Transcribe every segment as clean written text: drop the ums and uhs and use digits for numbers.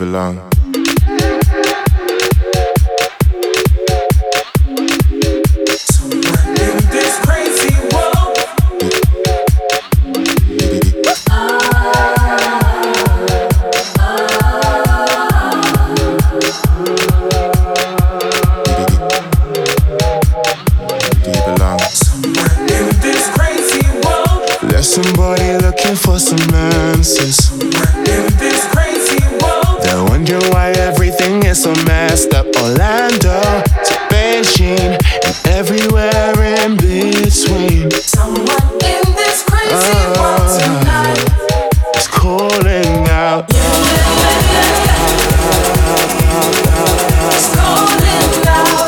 belong? Somebody looking for some answers in this crazy world. They're wondering why everything is so messed up. Orlando to Beijing and everywhere in between. Someone in this crazy world tonight is calling out. It's calling out.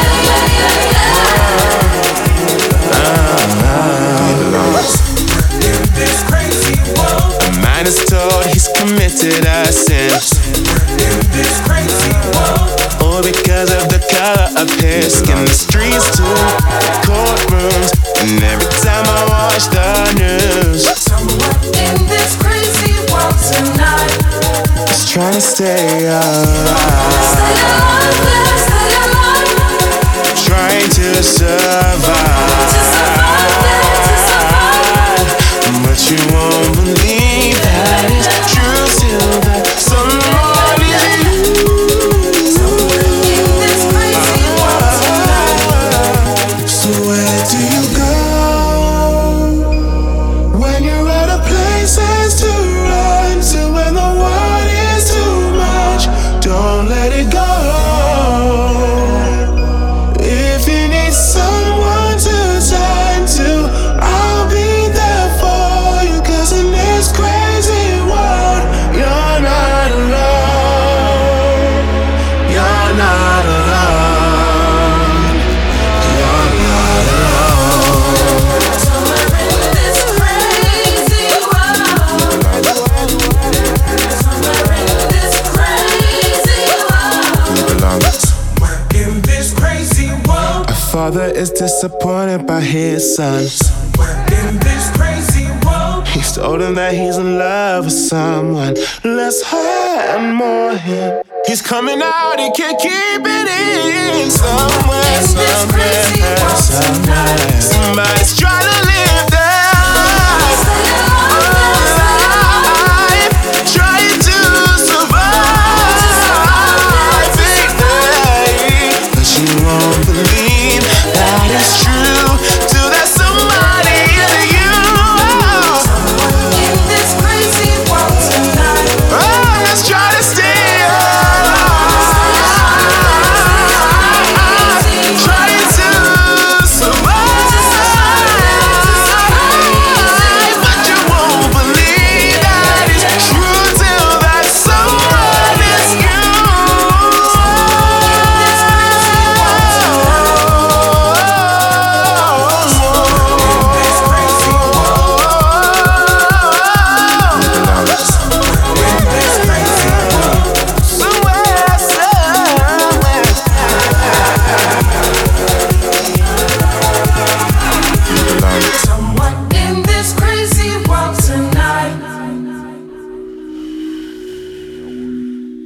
Man is told he's committed a sin In this crazy world, all because of the color of his skin. The streets to courtrooms, and every time I watch the news, someone in this crazy world tonight is trying to stay alive, stay alive, stay alive. trying to survive, but you won't believe that it's true till that someone is you. Someone in this crazy world tonight. So where do you go when you're out of places to run to, when the world is too much? Don't let it go. If you need someone to turn to, I'll be there for you, 'cause in this crazy world, you're not alone. You're not alone. You're not alone. Somewhere in this crazy world. Somewhere in this crazy world. Belong. Somewhere in this crazy world. A father is disappointed by his son. Somewhere in this crazy world. He's told him that he's in love with someone less her and more him. He's coming out, he can't keep it in. Somewhere, In this crazy world tonight. somebody's trying to live